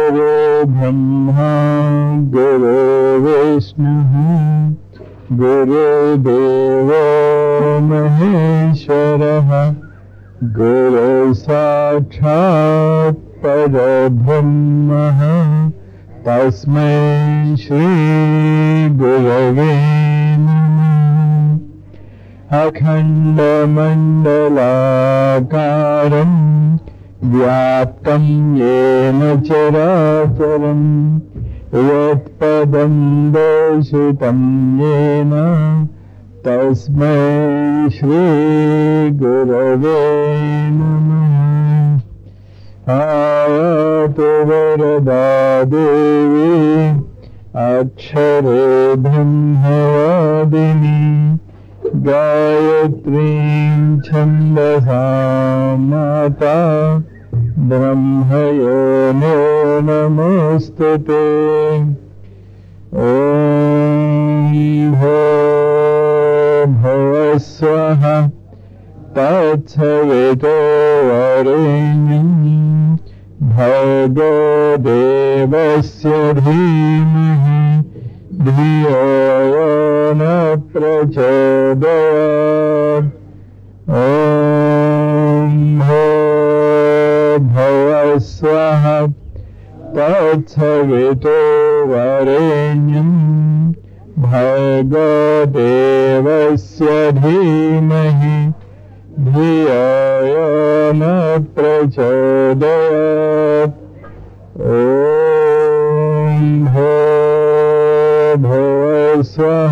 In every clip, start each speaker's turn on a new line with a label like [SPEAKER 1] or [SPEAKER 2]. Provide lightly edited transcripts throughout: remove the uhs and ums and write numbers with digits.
[SPEAKER 1] गुरु ब्रह्मा गुरु विष्णुः गुरुदेवो महेश्वरः गुरु साक्षात् परब्रह्मः तस्मै श्री गुरवे नमः। अखण्डमण्डलाकारं व्याप्तं येन चराचरं यत्पदं दर्शितं येन तस्मै श्री गुरवे नमः। आयातु वरदा देवी अक्षरे ब्रह्मवादिनी गायत्रीं छन्दसा माता ब्रह्मयोनो नमोस्तुते। ॐ भुवस्वः तत्सवितो वरेण्यं भर्गो देवस्य धीमहि धियो यो न प्रचोदयात्। ॐ भुवस्वः तत्सवितो वरेण्यं भर्गो देवस्य धीमहि धियो यो न प्रचोदयात्। ॐ भुवस्वः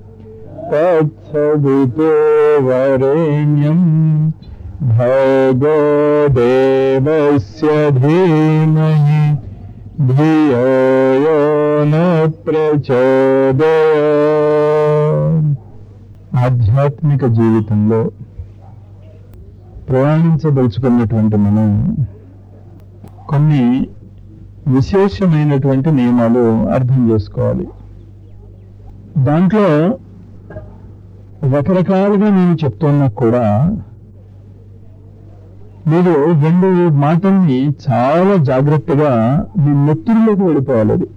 [SPEAKER 1] तत्सवितो वरेण्यं भर्गो देवस्य धीमहि धियो यो न प्रचोदयात्। ఆధ్యాత్మిక జీవితంలో ప్రయాణించదలుచుకున్నటువంటి మనం కొన్ని విశేషమైనటువంటి నియమాలు అర్థం చేసుకోవాలి. దాంట్లో రకరకాలుగా నేను చెప్తున్నా కూడా మీరు రెండు మాటల్ని చాలా జాగ్రత్తగా మీ నెత్తురులోకి వెళ్ళిపోవాలి. అది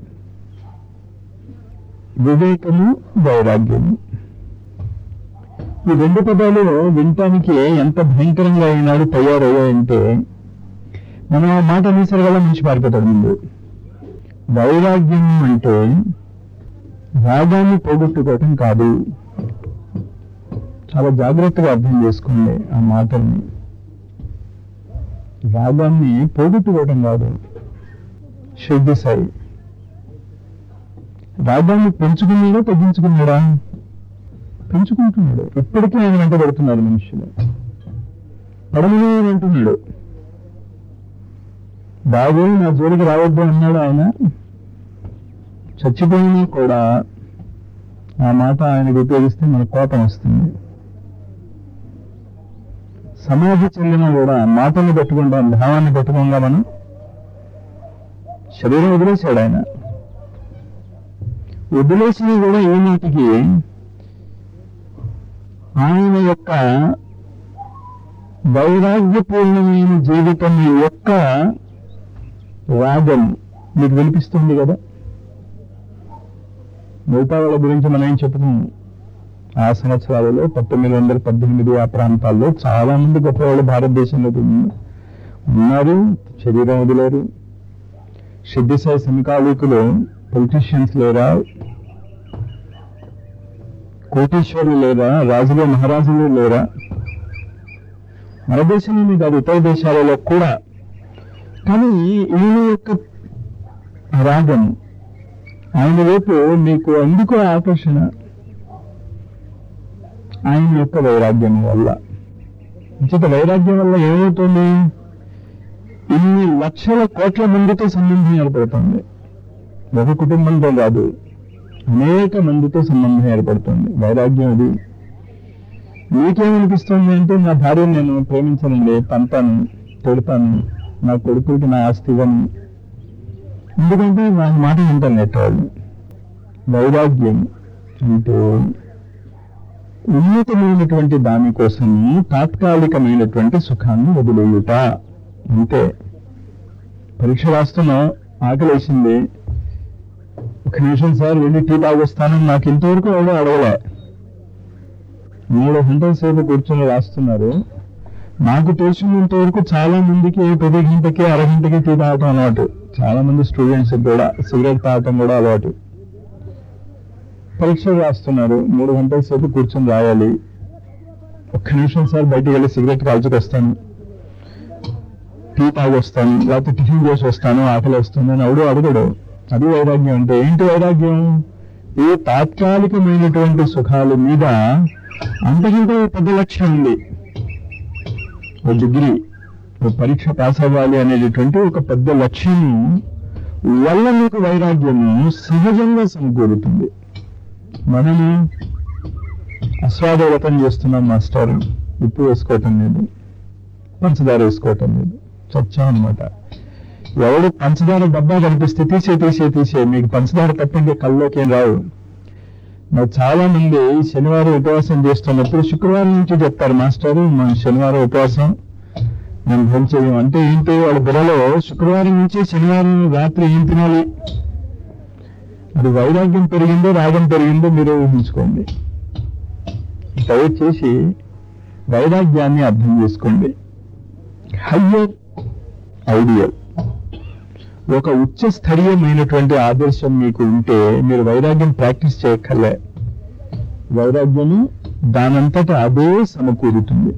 [SPEAKER 1] వివేకము, వైరాగ్యము. ఈ రెండు పదాలు వినటానికి ఎంత భయంకరంగా ఈనాడు తయారయ్యాయంటే మనం ఆ మాట అనేసరిగా మంచి పారిపోతాడు. ముందు వైరాగ్యం అంటే రాగాన్ని పోగొట్టుకోవటం కాదు. చాలా జాగ్రత్తగా అర్థం చేసుకోండి ఆ మాటల్ని. రాగాన్ని పోగొట్టుకోవటం కాదు. షిర్డీ సాయి రాగాన్ని పెంచుకున్నాడా తగ్గించుకున్నాడా? పెంచుకుంటున్నాడు. ఇప్పటికీ ఆయన వెంట పడుతున్నారు మనుషులు. పడమని అంటున్నాడు, బాబు నా జోలికి రావద్దు అన్నాడు ఆయన. చచ్చిపోయినా కూడా ఆ మాట ఆయనకు ఉపయోగిస్తే మన కోపం వస్తుంది. సమాజ చెల్లిన కూడా మాటలు పెట్టుకుంటాం, భావాన్ని పెట్టుకుంటా మనం శరీరం వదిలేశాడు ఆయన. వదిలేసినా కూడా ఈ నాటికి ఆయన యొక్క వైరాగ్యపూర్ణమైన జీవితం యొక్క రాగం మీకు వినిపిస్తుంది కదా. మిగతా వాళ్ళ గురించి మనం ఏం చెప్పుకున్నాం? ఆ సంవత్సరాలలో 1918 ఆ ప్రాంతాల్లో చాలా మంది గొప్పవాళ్ళు భారతదేశంలో ఉన్నారు, శరీరం వదిలేరు. షిర్డీ సాయి సమకాలీకులు పొలిటీషియన్స్ లేరా, కోటీశ్వరులు లేరా, రాజులు మహారాజులు లేరా? మన దేశంలోనే కాదు, ఇతర దేశాలలో కూడా. కానీ ఈయన యొక్క రాగం, ఆయన వైపు మీకు ఎందుకు ఆకర్షణ? ఆయన యొక్క వైరాగ్యం వల్ల. ఇంత వైరాగ్యం వల్ల ఏమవుతుంది? ఇన్ని లక్షల కోట్ల మందితో సంబంధం ఏర్పడుతుంది. ఒక కుటుంబంతో కాదు, అనేక మందితో సంబంధం ఏర్పడుతుంది వైరాగ్యం. అది మీకేమనిపిస్తుంది అంటే, నా భార్యను నేను ప్రేమించాలండి, పంపాను, పెడతాను, నా కొడుకులకి నా ఆస్తి ఇవ్వను. ఎందుకంటే నా మాట వింటాను వాళ్ళు. వైరాగ్యం అంటే ఉన్నతమైనటువంటి దానికోసము తాత్కాలికమైనటువంటి సుఖాన్ని వదిలేయుట. అంతే. పరీక్ష రాస్తున్నాం, ఆకలేసింది, ఒక నిమిషం సార్ వెళ్ళి టీ తాగొస్తాను, నాకు ఇంతవరకు ఎవడో అడగలే. 3 గంటల సేపు కూర్చొని రాస్తున్నారు. నాకు తెలిసినంత వరకు చాలా మందికి ప్రతి గంటకి అరగంటకి టీ తాగటం అలవాటు. చాలా మంది స్టూడెంట్స్ కూడా సిగరెట్ తాగటం కూడా అలవాటు. పరీక్షలు రాస్తున్నారు, 3 గంటల సేపు కూర్చొని రాయాలి. ఒక్క నిమిషం సార్ బయటికి వెళ్ళి సిగరెట్ కాల్చుకొస్తాను, టీ తాగొస్తాను, లేకపోతే టిఫిన్ చేసి వస్తాను, ఆకలి వస్తుంది అని ఎవడు అడగడు. అది వైరాగ్యం అంటే. ఏంటి వైరాగ్యం? ఈ తాత్కాలికమైనటువంటి సుఖాల మీద అంతకంటే పెద్ద లక్ష్యం ఉంది. ఓ డిగ్రీ, ఓ పరీక్ష పాస్ అవ్వాలి అనేటటువంటి ఒక పెద్ద లక్ష్యం వల్ల మీకు వైరాగ్యము సహజంగా సమకూరుతుంది. మనము ఆస్వాదవ్రతం చేస్తున్నాం మాస్టర్, ఉప్పు వేసుకోవటం లేదు, పంచదార వేసుకోవటం లేదు, చచ్చా అనమాట. ఎవడు పంచదార డబ్బా కనిపిస్తే తీసే మీకు పంచదార తప్ప ఇంకా కల్లోకి ఏం రావు. మరి చాలా మంది శనివారం ఉపవాసం చేస్తున్నప్పుడు శుక్రవారం నుంచి చెప్తారు, మాస్టర్ మన శనివారం ఉపవాసం మేము భోజనం చేయం అంటే ఏంటి? వాళ్ళ బుర్రలో శుక్రవారం నుంచి శనివారం రాత్రి ఏం తినాలి. అది వైరాగ్యం పెరిగిందో రాగం పెరిగిందో మీరు ఊహించుకోండి. దయచేసి వైరాగ్యాన్ని అర్థం చేసుకోండి. హయ్యర్ ఐడియల్, ఒక ఉచ్చ స్థరీయమైనటువంటి ఆదర్శం మీకు ఉంటే మీరు వైరాగ్యం ప్రాక్టీస్ చేయక్కర్లే. వైరాగ్యము దానంతటా అదే సమకూరుతుంది.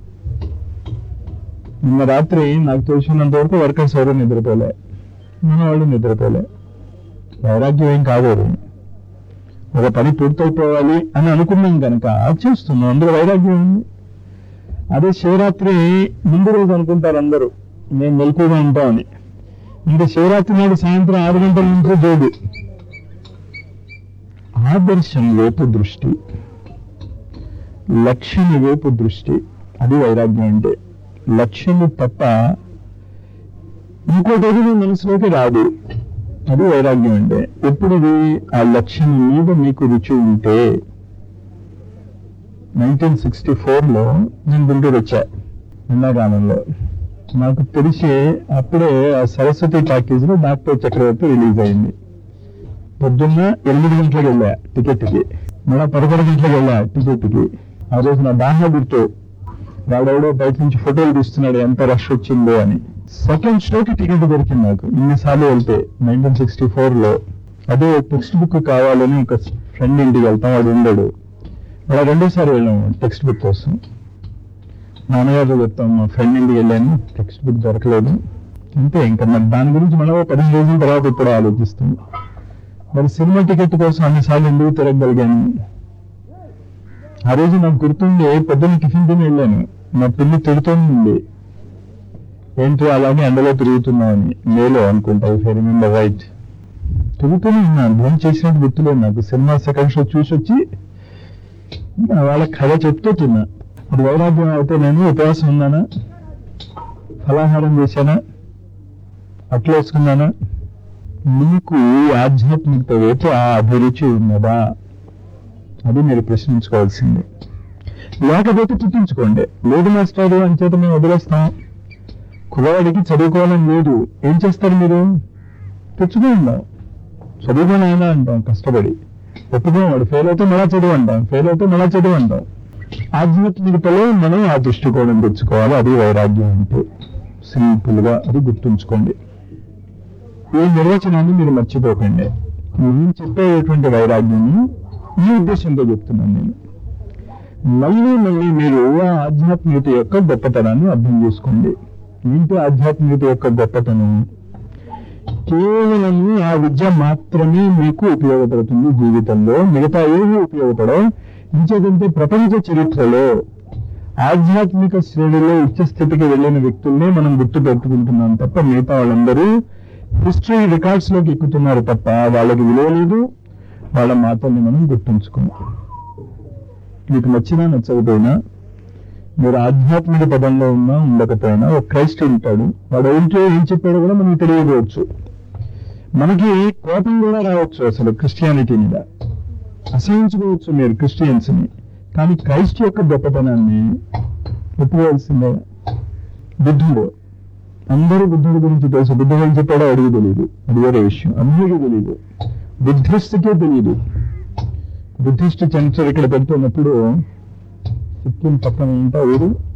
[SPEAKER 1] నిన్న రాత్రి నాకు తెలిసినంత వరకు వర్కర్స్ ఎవరు నిద్రపోలే, మన వాళ్ళు నిద్రపోలే. వైరాగ్యం ఏం కాదు. ఒక పని పూర్తయిపోవాలి అని అనుకున్నాం కనుక చేస్తున్నాం, అందులో వైరాగ్యం ఉంది. అదే శివరాత్రి ముందు రోజు అనుకుంటారు అందరూ మేము మెలకుగా ఉంటామని. ఇంకా శివరాత్రి నాడు సాయంత్రం 6 గంటల నుంచి జోడు. ఆదర్శం వైపు దృష్టి, లక్ష్యం వైపు దృష్టి, అది వైరాగ్యం అంటే. లక్ష్యము తప్ప ఇంకోటి మీ మనసులోకి రాదు, అది వైరాగ్యం అంటే. ఎప్పుడు ఆ లక్ష్యం మీద మీకు రుచి ఉంటే. 1964లో నేను గుంటూరు వచ్చా, ఎండాకాలంలో. నాకు తెలిసి అప్పుడే ఆ సరస్వతి టాకీస్ లో డాక్టర్ చక్రవర్తి రిలీజ్ అయింది. పొద్దున్న 8 గంటలకు వెళ్ళా టికెట్కి, మళ్ళా 11 గంటలకు వెళ్ళా టికెట్కి. ఆ రోజు నా బాగా గుర్తు, వాడెవడో బయట నుంచి ఫోటోలు తీస్తున్నాడు ఎంత రష్ వచ్చిందో అని. సెకండ్ షోకి టికెట్ దొరికింది నాకు ఇన్నిసార్లు వెళ్తే 1964లో. అదే టెక్స్ట్ బుక్ కావాలని ఒక ఫ్రెండ్ ఇంటికి వెళ్తాం, వాడు ఉండడు. అలా 2సారి వెళ్ళాము టెక్స్ట్ బుక్ కోసం. నాన్నగారు చెప్తాం, మా ఫ్రెండ్ ఇంటికి వెళ్ళాను, టెక్స్ట్ బుక్ దొరకలేదు. అంతే. ఇంకా మరి దాని గురించి మనం 15 రోజుల తర్వాత ఇప్పుడు ఆలోచిస్తాం. మరి సినిమా టికెట్ కోసం అన్నిసార్లు ఎందుకు తిరగగలిగాను? ఆ రోజు నాకు గుర్తుండి పొద్దున్న టిఫిన్ తిని వెళ్ళాను. మా పిల్లి తిడుతోంది, ఏంటి అలాగే ఎండలో తిరుగుతున్నామని. మేలో అనుకుంటా, ఇఫ్ ఐ రిమెంబర్ రైట్. తిరుగుతూనే ఉన్నాను, భోజనం చేసినట్టు గుర్తులేదు నాకు. సినిమా సెకండ్ షో చూసి వచ్చి వాళ్ళ కథ చెప్తూ తిన్నా. ఇప్పుడు వైరాగ్యం అయితే నేను ఉపవాసం ఉన్నానా, ఫలాహారం చేశానా, అట్లా వేసుకున్నానా? మీకు ఆధ్యాత్మికత వైపు ఆ అభిరుచి ఉన్నదా? అది మీరు ప్రశ్నించుకోవాల్సిందే. లేకపోతే పుట్టించుకోండి. లేదు మాస్టర్ అంచేత మేము వదిలేస్తాం, కుర్రవాడికి చదువుకోవాలని లేదు, ఏం చేస్తారు మీరు? తెచ్చుకుందాం, చదువుకొని అయినా అంటాం కష్టపడి. ఒప్పుకోవాడు ఫెయిల్ అయితే మళ్ళా చదువు అంటాం, ఫెయిల్ అయితే మళ్ళా చదువు అంటాం. ఆధ్యాత్మికతలో మనం ఆ దృష్టికోణం తెచ్చుకోవాలి. అది వైరాగ్యం అంటే. సింపుల్ గా అది గుర్తుంచుకోండి. ఈ నిర్వచనాన్ని మీరు మర్చిపోకండి. నేను చెప్పేటువంటి వైరాగ్యం ఈ ఉద్దేశంతో చెప్తున్నాను నేను. మళ్ళీ మీరు ఆ ఆధ్యాత్మికత యొక్క గొప్పతనాన్ని అర్థం చేసుకోండి. ఏంటి ఆధ్యాత్మికత యొక్క గొప్పతనం? కేవలం ఆ విద్య మాత్రమే మీకు ఉపయోగపడుతుంది జీవితంలో, మిగతా ఏమీ ఉపయోగపడవు. ఇంకేదంటే ప్రపంచ చరిత్రలో ఆధ్యాత్మిక శ్రేణిలో ఉచ్చ స్థితికి వెళ్ళిన వ్యక్తుల్నే మనం గుర్తు పెట్టుకుంటున్నాం తప్ప మిగతా వాళ్ళందరూ హిస్టరీ రికార్డ్స్ లోకి ఎక్కుతున్నారు తప్ప వాళ్ళకి విలువ లేదు. వాళ్ళ మాటల్ని మనం గుర్తుంచుకున్నాం. మీకు నచ్చినా నచ్చకపోయినా, మీరు ఆధ్యాత్మిక పదంలో ఉన్నా ఉండకపోయినా, ఒక క్రైస్ట్ ఉంటాడు, వాడు ఏంటో ఏం చెప్పాడో కూడా మనకు తెలియకపోవచ్చు. మనకి కోపం కూడా రావచ్చు అసలు క్రిస్టియానిటీ మీద, అసహించుకోవచ్చు మీరు క్రిస్టియన్స్ ని. కానీ క్రైస్ట్ యొక్క గొప్పతనాన్ని ఒప్పుకోవాల్సిందే. బుద్ధుడు అందరూ బుద్ధుడి గురించి తెలుసు. బుద్ధుడు ఏం చెప్పాడో అడిగి తెలియదు, అది వేరే విషయం. అందరికీ తెలియదు, బుద్ధిస్ట్కే తెలియదు. బుద్ధిస్ట్ సెంటర్ ఇక్కడ పెడుతున్నప్పుడు సిక్కిం పక్కన ఉంటా ఊరు